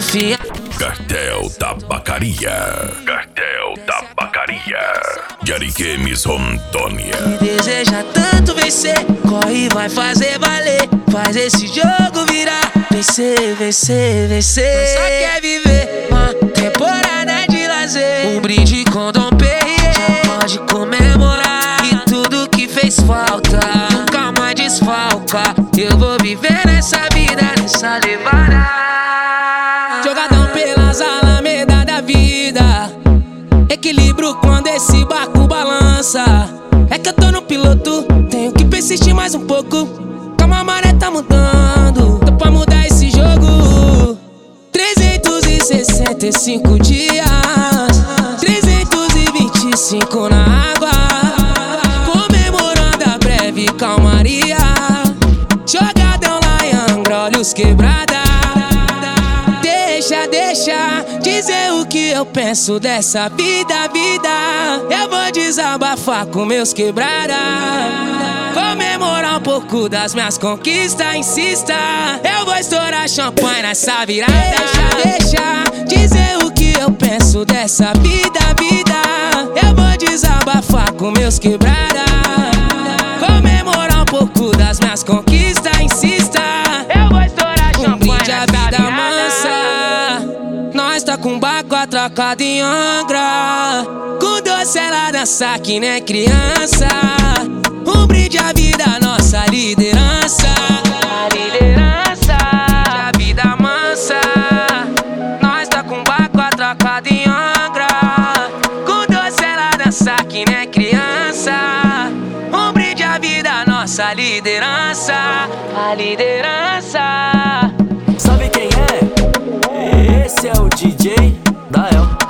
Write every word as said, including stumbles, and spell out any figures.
confia. Cartel Tabacaria. Cartel Tabacaria. De Ariquemes, Rondônia. Me deseja tanto vencer, corre, vai fazer valer. Faz esse jogo virar. Vencer, vencer, vencer. Só quer viver uma temporada de lazer. Um brinde com Dom Perrier. Já pode comemorar. E tudo que fez falta nunca mais desfalca. Eu vou viver nessa vida, nessa levada. Jogadão pelas alamedas da vida. Equilíbrio quando esse barco balança. É que eu tô no piloto, tenho que persistir mais um pouco. Calma, a maré tá mudando, tô pra mudar esse jogo. Trezentos e sessenta e cinco dias, trezentos e vinte e cinco na água, comemorando a breve calmaria. Jogadão lá em Angra, olhos quebrada. Deixa, deixa dizer o que eu penso dessa vida, vida. Eu vou desabafar com meus quebrada, comemorar um pouco das minhas conquistas, insista. Eu vou estourar champanhe nessa virada. Deixa, deixa dizer o que eu penso dessa vida, vida. Eu vou desabafar com meus quebrada, comemorar um pouco das minhas conquistas, insista. Eu vou estourar champanhe nessa vida mansa. Nós tá com barco atracado em Angra, com doce ela dança que nem criança. Um brinde à vida, nossa liderança. A liderança, a vida mansa. Nós tá com barco atracado em Angra, com doce ela dança que nem criança. Um brinde à vida, nossa liderança. A liderança. Sabe quem é? Esse é o D J Dael.